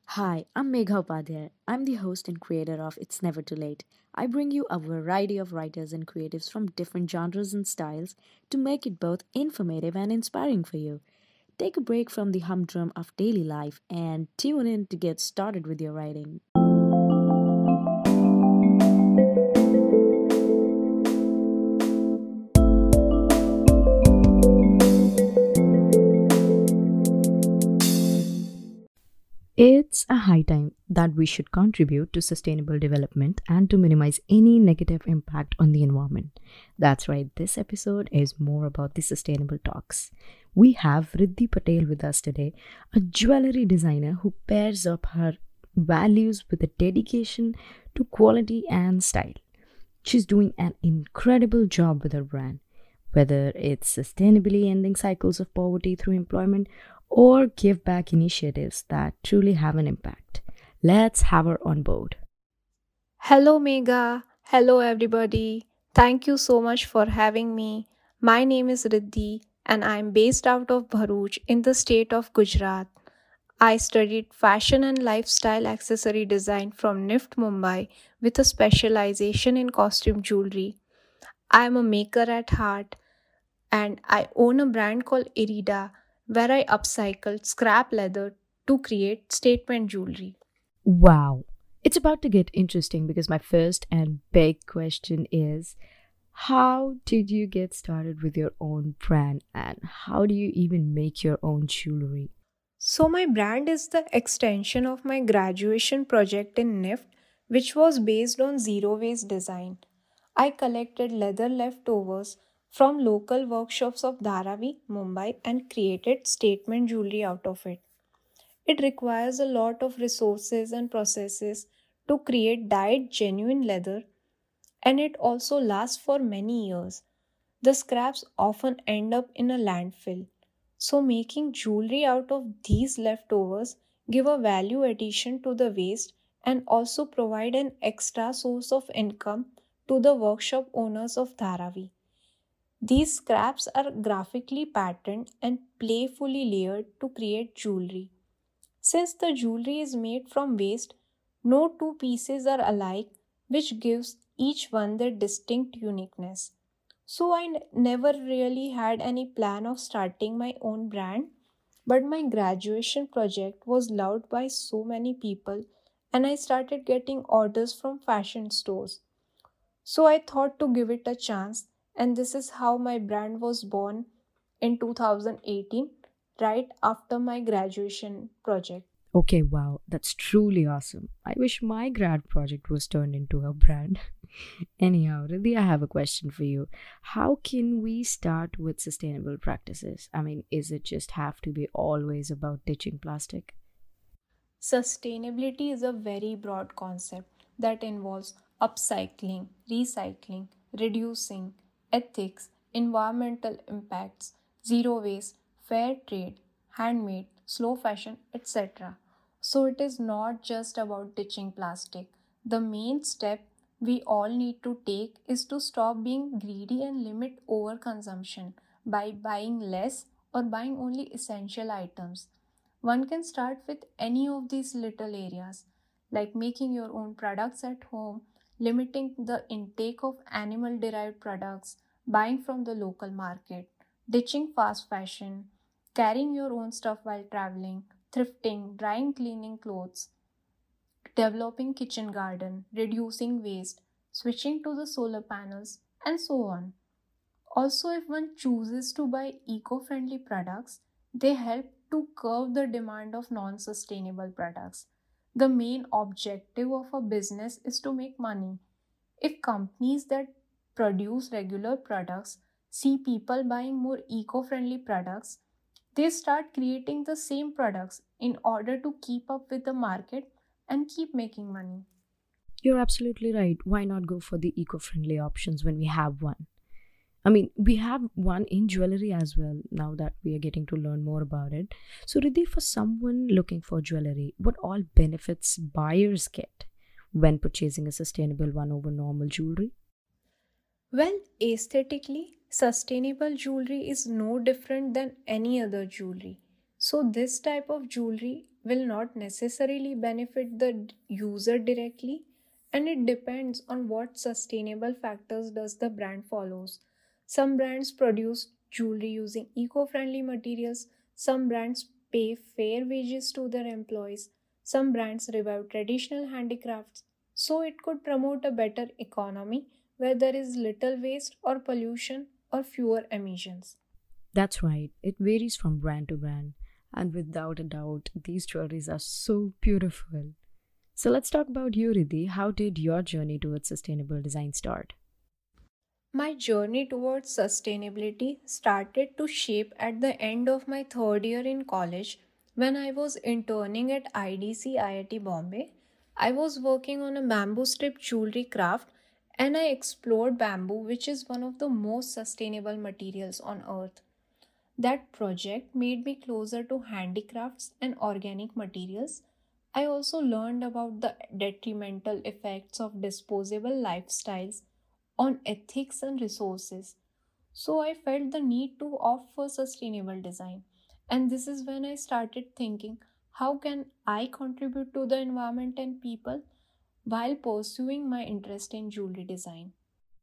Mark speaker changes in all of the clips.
Speaker 1: Hi, I'm Megha Upadhyay. I'm the host and creator of It's Never Too Late. I bring you a variety of writers and creatives from different genres and styles to make it both informative and inspiring for you. Take a break from the humdrum of daily life and tune in to get started with your writing. It's a high time that we should contribute to sustainable development and to minimize any negative impact on the environment. That's right, this episode is more about the sustainable talks. We have Riddhi Patel with us today, a jewelry designer who pairs up her values with a dedication to quality and style. She's doing an incredible job with her brand, whether it's sustainably ending cycles of poverty through employment or give back initiatives that truly have an impact. Let's have her on board.
Speaker 2: Hello, Mega. Hello, everybody. Thank you so much for having me. My name is Riddhi, and I'm based out of Bharuch in the state of Gujarat. I studied fashion and lifestyle accessory design from NIFT Mumbai with a specialization in costume jewelry. I am a maker at heart, and I own a brand called Irida where I upcycle scrap leather to create statement jewelry.
Speaker 1: Wow, it's about to get interesting because my first and big question is, how did you get started with your own brand and how do you even make your own jewelry?
Speaker 2: So, my brand is the extension of my graduation project in NIFT, which was based on zero waste design. I collected leather leftovers from local workshops of Dharavi, Mumbai, and created statement jewelry out of it. It requires a lot of resources and processes to create dyed genuine leather, and it also lasts for many years. The scraps often end up in a landfill. So making jewelry out of these leftovers give a value addition to the waste and also provide an extra source of income to the workshop owners of Dharavi. These scraps are graphically patterned and playfully layered to create jewelry. Since the jewelry is made from waste, no two pieces are alike, which gives each one their distinct uniqueness. So I never really had any plan of starting my own brand, but my graduation project was loved by so many people and I started getting orders from fashion stores. So I thought to give it a chance, and this is how my brand was born in 2018, right after my graduation project.
Speaker 1: Okay, wow, that's truly awesome. I wish my grad project was turned into a brand. Anyhow, Riddhi, I have a question for you. How can we start with sustainable practices? I mean, is it just have to be always about ditching plastic?
Speaker 2: Sustainability is a very broad concept that involves upcycling, recycling, reducing, ethics, environmental impacts, zero waste, fair trade, handmade, slow fashion, etc. So it is not just about ditching plastic. The main step we all need to take is to stop being greedy and limit overconsumption by buying less or buying only essential items. One can start with any of these little areas, like making your own products at home, limiting the intake of animal derived products, buying from the local market, ditching fast fashion, carrying your own stuff while traveling, thrifting, drying cleaning clothes, developing kitchen garden, reducing waste, switching to the solar panels, and so on. Also, if one chooses to buy eco friendly products, they help to curb the demand of non sustainable products. The main objective of a business is to make money. If companies that produce regular products see people buying more eco friendly products, they start creating the same products in order to keep up with the market and keep making money.
Speaker 1: You're absolutely right. Why not go for the eco friendly options when we have one? I mean, we have one in jewelry as well now that we are getting to learn more about it. So, Riddhi, for someone looking for jewelry, what all benefits buyers get when purchasing a sustainable one over normal jewelry?
Speaker 2: Well, aesthetically, sustainable jewelry is no different than any other jewelry. So, this type of jewelry will not necessarily benefit the user directly, and it depends on what sustainable factors does the brand follows. Some brands produce jewelry using eco-friendly materials, some brands pay fair wages to their employees, some brands revive traditional handicrafts. So it could promote a better economy where there is little waste or pollution or fewer emissions.
Speaker 1: That's right, it varies from brand to brand, and without a doubt, these jewelries are so beautiful. So let's talk about you, Riddhi. How did your journey towards sustainable design start?
Speaker 2: My journey towards sustainability started to shape at the end of my third year in college when I was interning at IDC IIT Bombay. I was working on a bamboo strip jewelry craft and I explored bamboo, which is one of the most sustainable materials on earth. That project made me closer to handicrafts and organic materials. I also learned about the detrimental effects of disposable lifestyles on ethics and resources. So I felt the need to opt for sustainable design. And this is when I started thinking, how can I contribute to the environment and people while pursuing my interest in jewelry design?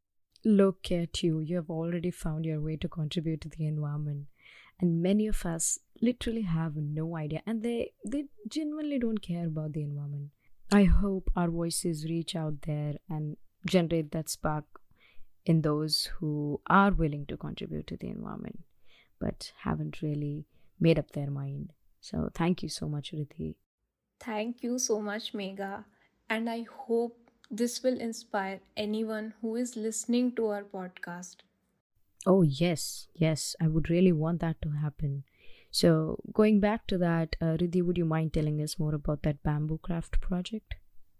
Speaker 1: Look at you, you have already found your way to contribute to the environment. And many of us literally have no idea and they genuinely don't care about the environment. I hope our voices reach out there and generate that spark in those who are willing to contribute to the environment but haven't really made up their mind. So thank you so much, Riddhi.
Speaker 2: Thank you so much, Megha. And I hope this will inspire anyone who is listening to our podcast.
Speaker 1: Oh, yes, yes, I would really want that to happen. So, going back to that, Riddhi, would you mind telling us more about that bamboo craft project?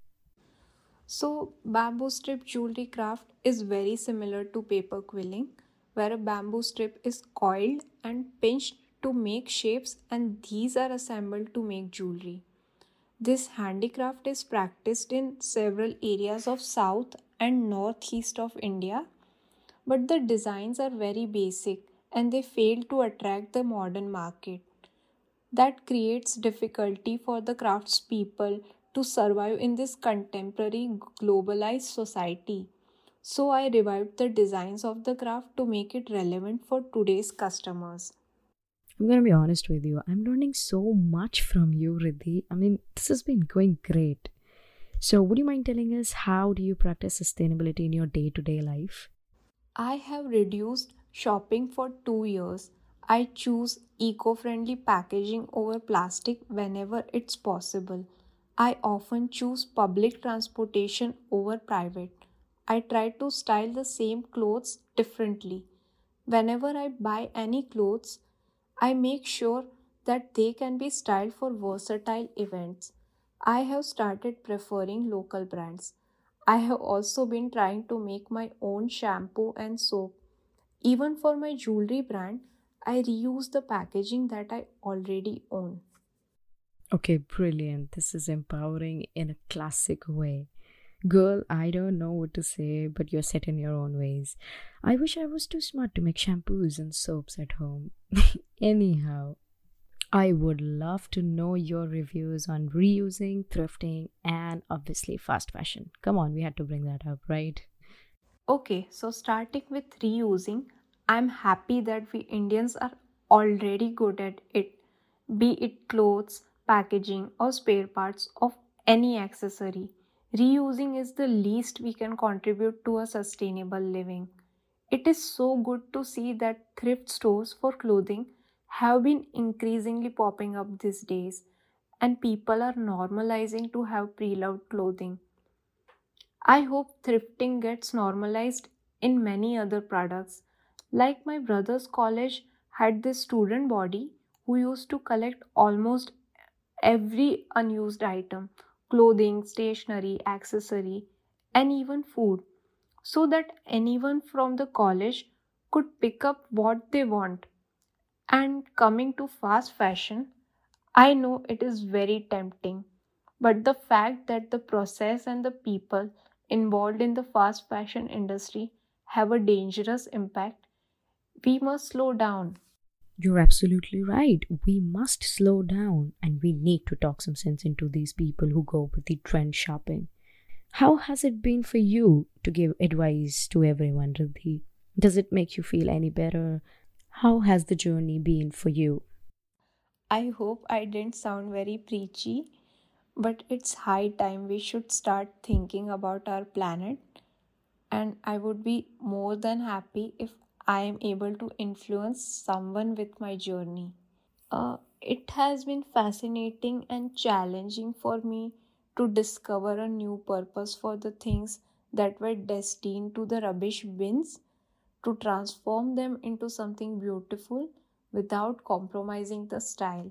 Speaker 2: So, bamboo strip jewelry craft is very similar to paper quilling, where a bamboo strip is coiled and pinched to make shapes, and these are assembled to make jewelry. This handicraft is practiced in several areas of south and northeast of India, but the designs are very basic and they fail to attract the modern market. That creates difficulty for the craftspeople to survive in this contemporary globalized society. So I revived the designs of the craft to make it relevant for today's customers.
Speaker 1: I'm gonna be honest with you. I'm learning so much from you, Riddhi. I mean, this has been going great. So, would you mind telling us how do you practice sustainability in your day-to-day life?
Speaker 2: I have reduced shopping for 2 years. I choose eco friendly packaging over plastic whenever it's possible. I often choose public transportation over private. I try to style the same clothes differently. Whenever I buy any clothes, I make sure that they can be styled for versatile events. I have started preferring local brands. I have also been trying to make my own shampoo and soap. Even for my jewelry brand, I reuse the packaging that I already own.
Speaker 1: Okay, brilliant. This is empowering in a classic way. Girl, I don't know what to say, but you're set in your own ways. I wish I was too smart to make shampoos and soaps at home. Anyhow, I would love to know your reviews on reusing, thrifting, and obviously fast fashion. Come on, we had to bring that up, right?
Speaker 2: Okay, so starting with reusing, I'm happy that we Indians are already good at it, be it clothes, packaging, or spare parts of any accessory. Reusing is the least we can contribute to a sustainable living. It is so good to see that thrift stores for clothing have been increasingly popping up these days, and people are normalizing to have pre loved clothing. I hope thrifting gets normalized in many other products. Like my brother's college had this student body who used to collect almost every unused item clothing, stationery, accessory, and even food so that anyone from the college could pick up what they want. And coming to fast fashion, I know it is very tempting, but the fact that the process and the people involved in the fast fashion industry have a dangerous impact, we must slow down.
Speaker 1: You're absolutely right. We must slow down and we need to talk some sense into these people who go with the trend shopping. How has it been for you to give advice to everyone, Riddhi? Does it make you feel any better? How has the journey been for you?
Speaker 2: I hope I didn't sound very preachy, but it's high time we should start thinking about our planet, and I would be more than happy if I am able to influence someone with my journey. It has been fascinating and challenging for me to discover a new purpose for the things that were destined to the rubbish bins, to transform them into something beautiful without compromising the style.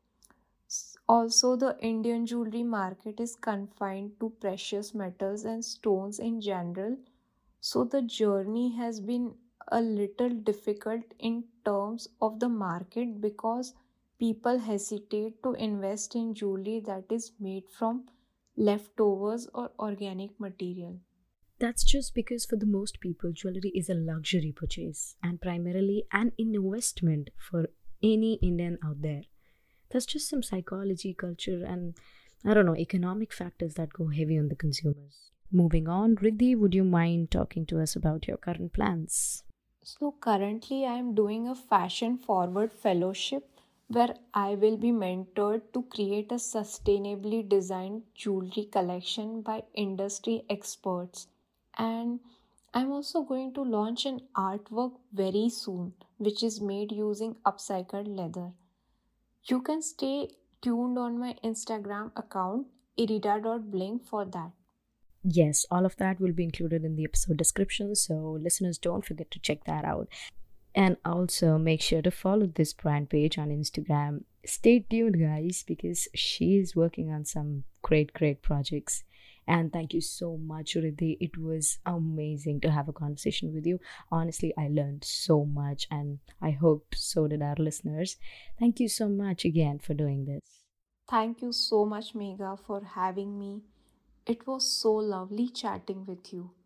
Speaker 2: Also, the Indian jewelry market is confined to precious metals and stones in general, so the journey has been a little difficult in terms of the market because people hesitate to invest in jewelry that is made from leftovers or organic material.
Speaker 1: That's just because for the most people, jewelry is a luxury purchase and primarily an investment for any Indian out there. That's just some psychology, culture, and I don't know, economic factors that go heavy on the consumers. Moving on, Riddhi, would you mind talking to us about your current plans?
Speaker 2: So, currently, I am doing a fashion forward fellowship where I will be mentored to create a sustainably designed jewelry collection by industry experts. And I'm also going to launch an artwork very soon, which is made using upcycled leather. You can stay tuned on my Instagram account, irida.blink, for that.
Speaker 1: Yes, all of that will be included in the episode description, so listeners don't forget to check that out. And also make sure to follow this brand page on Instagram. Stay tuned, guys, because she is working on some great projects. And thank you so much, Riddhi. It was amazing to have a conversation with you. Honestly, I learned so much, and I hope so did our listeners. Thank you so much again for doing this.
Speaker 2: Thank you so much, Megha, for having me. It was so lovely chatting with you.